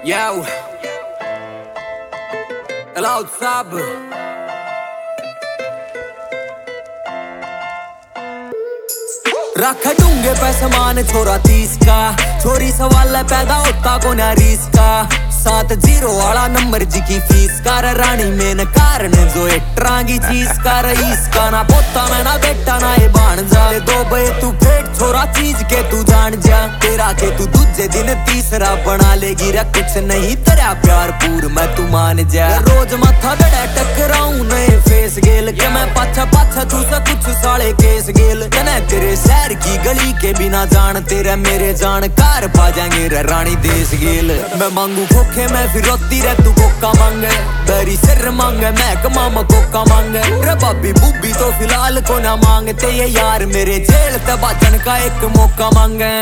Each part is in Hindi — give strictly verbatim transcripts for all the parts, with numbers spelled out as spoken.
Yo, Loud Sab. रख दूंगे पे समान छोरा तीस का, छोरी सवाल है पैदा होता को ना रीस का। सात जीरो वाला नंबर जी की फीस कर, रानी में कारण जो एट्रांगी चीज कर। इसका ना पोता मैं ना बेटा ना ये बाण जा दो बे तू फेट छोरा चीज के तू जान जा। तेरा के तू दूजे दिन तीसरा बना लेगी रे, कुछ नहीं तेरा प्यार पूर मैं तू मान जा। रोज माथा बड़ा टकराऊं नए फेस गेल के मैं पाछा पाछा तू सा कुछ साले केस गेल। कने तेरे शहर की गली के बिना जान तेरा मेरे जानकार पा जाएंगे रे रानी देश गेल। मैं मांगू खोखे मैं फिर रोती रे तू कोका मांगे, बेरी सिर मांगे मैं कमामा कोका मांगे। रे बाबी बुब्बी तो फिलहाल को ना मांगते ये यार मेरे जेल तबाचन का एक मौका मांगे।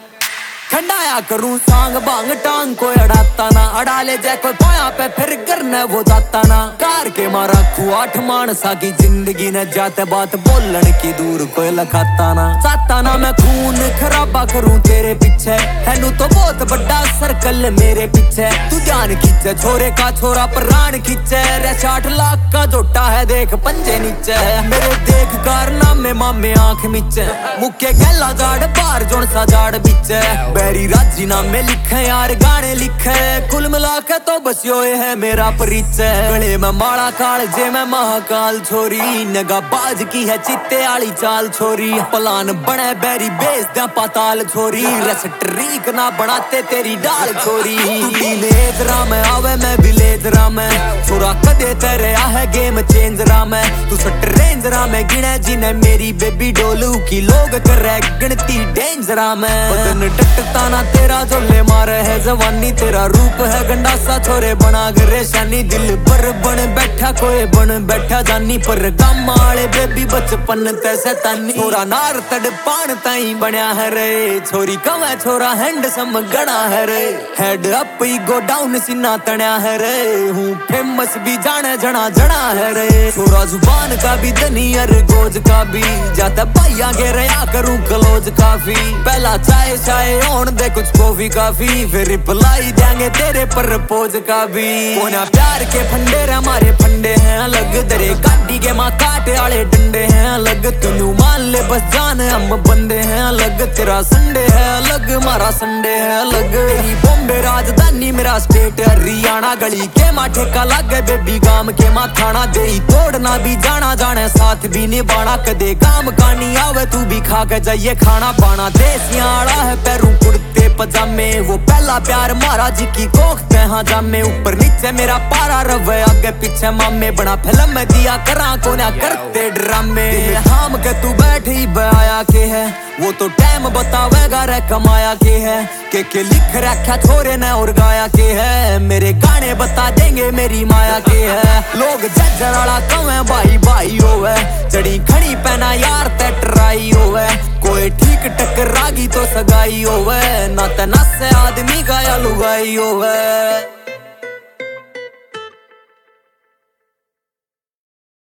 खंडाया करूं सांग बांग टांग को अड़ाता ना, अड़ा ले जाए कोई पाया पे फिर करना वो जाता ना। कार के मारा खुआठ मानसा की जिंदगी न जाते बात बोलन की दूर कोई लखाता ना। चाहता ना मैं खून खराबा करूं तेरे पीछे, हैनू तो बहुत बड़ा सर्कल मेरे पीछे। तू ध्यान खींचे छोरे का छोरा प्राण खींचे रे, साठ लाख का जोटा है देख पंजे नीचे। मेरे देख कारनामे मामे आंख मीचे, मुक्के गैला जाड़ बार जोन सा जाड़ बीचे। बैरी राजी नामे लिखे यार गाने लिखे, कुल मिला के तो बस यो है मेरा परिचय। गले में माला काल जे मैं महाकाल छोरी, नगा बाज की है चित्ते आली चाल छोरी। पलान बने बैरी बेच दे पाताल छोरी, रस ट्रीक ना बनाते तेरी डाल छोरी। विलेज राम आवे मैं विलेज राम, छोरा कदे तेरे आ है गेम चेंज राम। तू सट रेंज राम गिने जिने मेरी बेबी डोलू की लोग करे गिनती डेंजर राम। बदन डटता ना तेरा जोले मारे है जवानी, तेरा रूप है गंडासा छोरे बना गरे शानी। दिल पर बन बैठा कोई बन बैठा जानी, पर गम वाले बेबी बचपन ते सैतानी। छोरा नार तड़ पान ताई बनया है रे, छोरी कम है छोरा हैंडसम गड़ा है रे। हेड अप ही गो डाउन सीना तणया है रे, हूँ फेमस भी जाने जना जना है रे। छोरा जुबान का भी धनी अर गोज का भी, जाता भाइया के रया करूं क्लोज काफी। पहला चाय चाय ओन दे कुछ कॉफी काफी, फिर रिप्लाई देंगे तेरे पर पोज का भी। कोना प्यार के फंडे हमारे फंडे हैं अलग, तेरे गाड़ी के माँ काटे आले डंडे हैं अलग। तू मान ले बस जान हम बंदे हैं अलग, तेरा संडे है अलग मारा संडे है अलग। तेरी बॉम्बे राजधानी मेरा स्टेट हरियाणा, गली के माँ ठेका लागे बेबी गाम के माँ थाना। दे तोड़ना भी जाना जाने साथ भी निभाना, कदे काम का नहीं आवे तू भी खा के जाइए खाना पाना। देसियां आड़ा है पैरों कुर्ते पजामे, वो पहला प्यार मारा जी की कोखते हाँ जामे। ऊपर नीचे मेरा पारा रवे आगे पीछे मामे, बना फिल्म में दिया करा को ना करते ड्रामे। हाम के तू बैठ ही बया के है, वो तो टाइम बतावेगा रे कमाया के है। के के लिख रखा छोरे ने और गाया के है, मेरे गाने बता देंगे मेरी माया के है। लोग जज्जर वाला कवे भाई भाई होवे, चढ़ी घड़ी पहना यार ते ट्राई होवे। कोई ठीक टकरागी तो सगाई होवे, ना ते नस आदमी गाया लुगाई होवे।